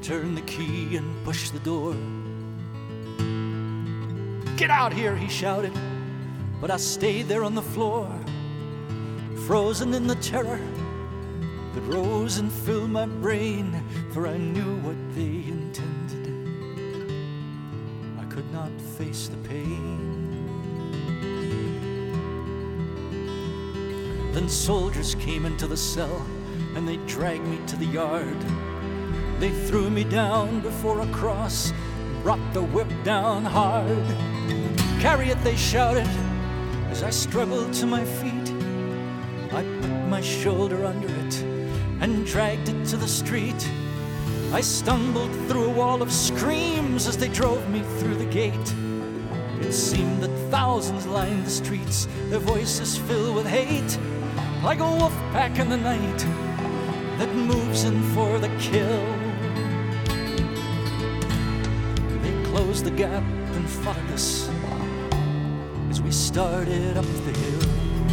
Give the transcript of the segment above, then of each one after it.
turned the key and pushed the door. "Get out here," he shouted, but I stayed there on the floor, frozen in the terror that rose and filled my brain, for I knew what they intended. I could not face the pain. Then soldiers came into the cell, and they dragged me to the yard. They threw me down before a cross, brought the whip down hard. "Carry it," they shouted, as I struggled to my feet. I put my shoulder under it and dragged it to the street. I stumbled through a wall of screams as they drove me through the gate. It seemed that thousands lined the streets, their voices filled with hate, like a wolf pack in the night that moves in for the kill. They closed the gap and followed us as we started up the hill.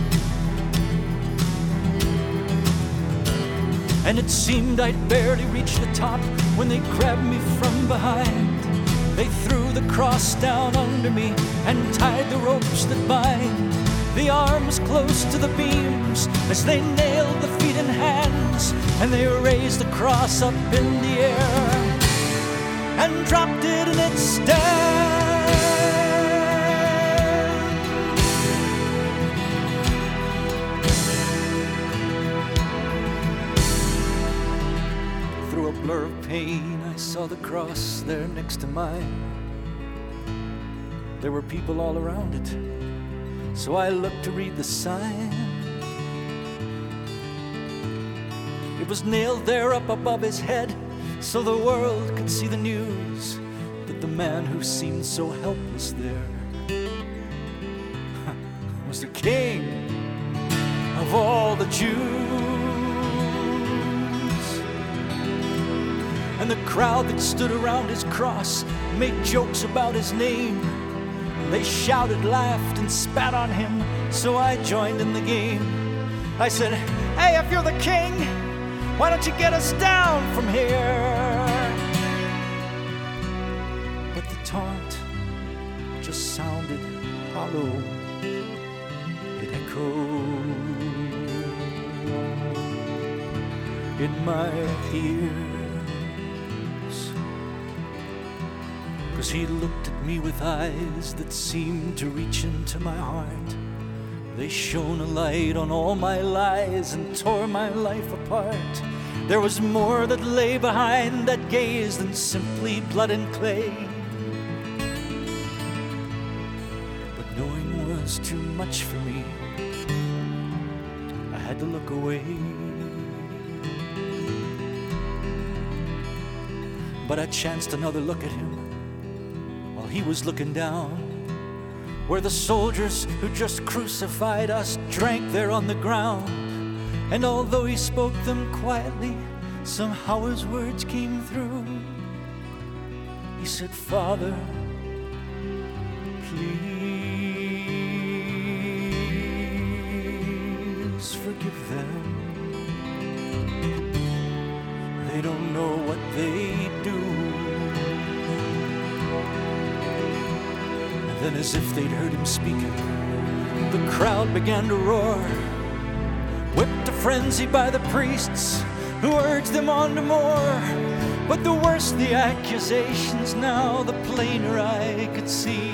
And it seemed I'd barely reached the top when they grabbed me from behind. They threw the cross down under me and tied the ropes that bind the arms close to the beams as they nailed the feet and hands. And they raised the cross up in the air and dropped it in its stand. Through a blur of pain, I saw the cross there next to mine. There were people all around it, so I looked to read the sign. It was nailed there up above his head, so the world could see the news that the man who seemed so helpless there was the King of all the Jews. And the crowd that stood around his cross made jokes about his name. They shouted, laughed, and spat on him, so I joined in the game. I said, "Hey, if you're the king, why don't you get us down from here?" But the taunt just sounded hollow. It echoed in my ears. 'Cause he looked at me with eyes that seemed to reach into my heart. They shone a light on all my lies and tore my life apart. There was more that lay behind that gaze than simply blood and clay. But knowing was too much for me. I had to look away. But I chanced another look at him while he was looking down, where the soldiers who just crucified us drank there on the ground. And although he spoke them quietly, somehow his words came through. He said, "Father, please forgive them. They don't know what they do." And then, as if they'd heard him speaking, the crowd began to roar, whipped to frenzy by the priests who urged them on to more. But the worse the accusations now, the plainer I could see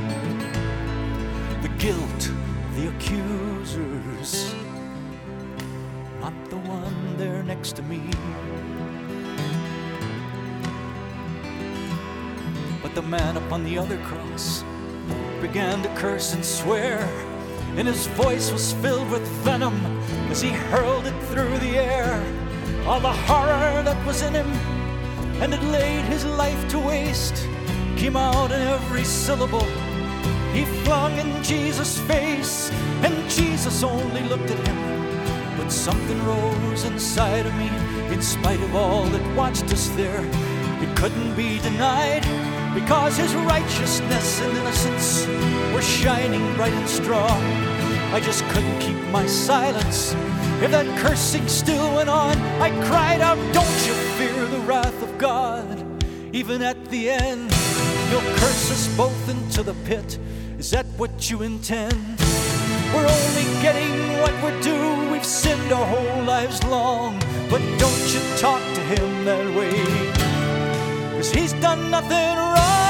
the guilt, the accusers, not the one there next to me. But the man upon the other cross began to curse and swear, and his voice was filled with venom as he hurled it through the air. All the horror that was in him and had laid his life to waste came out in every syllable he flung in Jesus' face. And Jesus only looked at him, but something rose inside of me. In spite of all that watched us there, it couldn't be denied, because his righteousness and innocence were shining bright and strong. I just couldn't keep my silence If that cursing still went on, I cried out, don't you fear the wrath of God? Even at the end, He'll curse us both into the pit. Is that what you intend? We're only getting what we're due. We've sinned our whole lives long. But don't you talk to Him that way, 'cause He's done nothing wrong.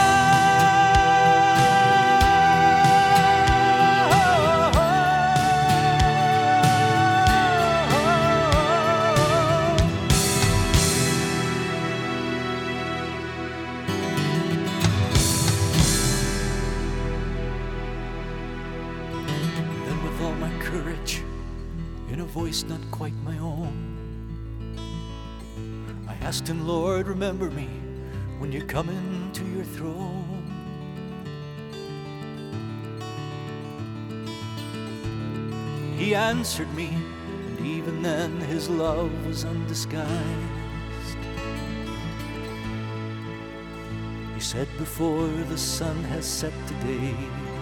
All my courage, in a voice not quite my own, I asked Him, Lord, remember me when you come into your throne. He answered me, and even then His love was undisguised. He said, before the sun has set today,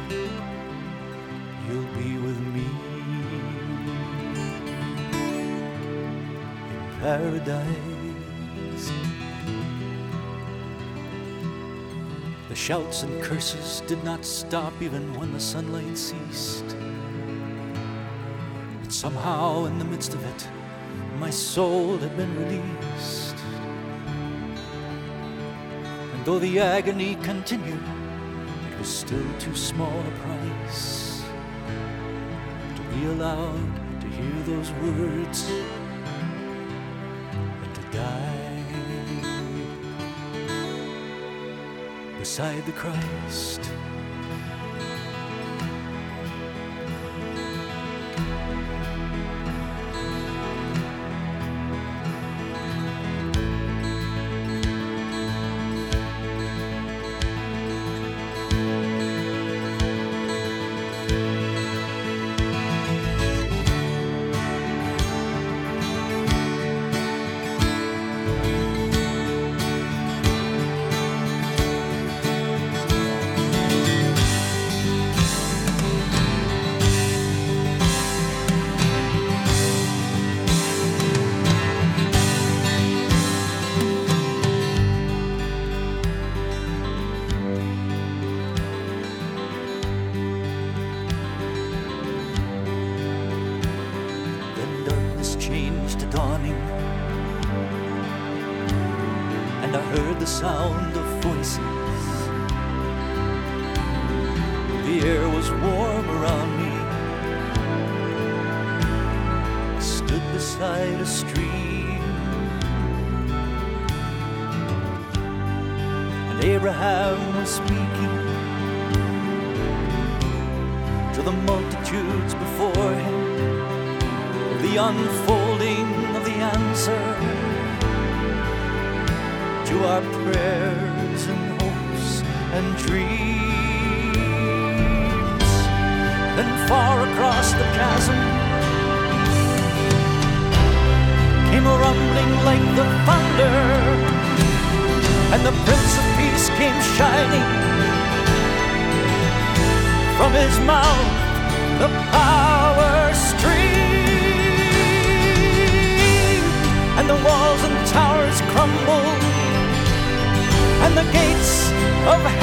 you'll be with me in paradise. The shouts and curses did not stop even when the sunlight ceased. But somehow in the midst of it, my soul had been released. And though the agony continued, it was still too small a price be allowed to hear those words and to die beside the Christ. Changed to dawning, and I heard the sound of voices. The air was warm around me. I stood beside a stream, and Abraham was speaking to the multitudes before him, the unfolding of the answer to our prayers and hopes and dreams. Then far across the chasm came a rumbling like the thunder, and the Prince of Peace came shining from His mouth, the power stream. And the walls and towers crumbled, and the gates of